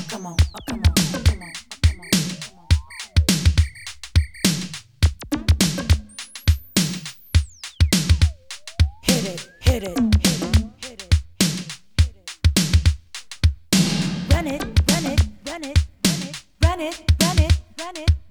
come on, oh, come on, oh, come on, oh, come on, oh, come on. Hit it, hit it, hit it, hit it, hit it, hit it. Run it, run it, run it, run it, run it, run it, run it.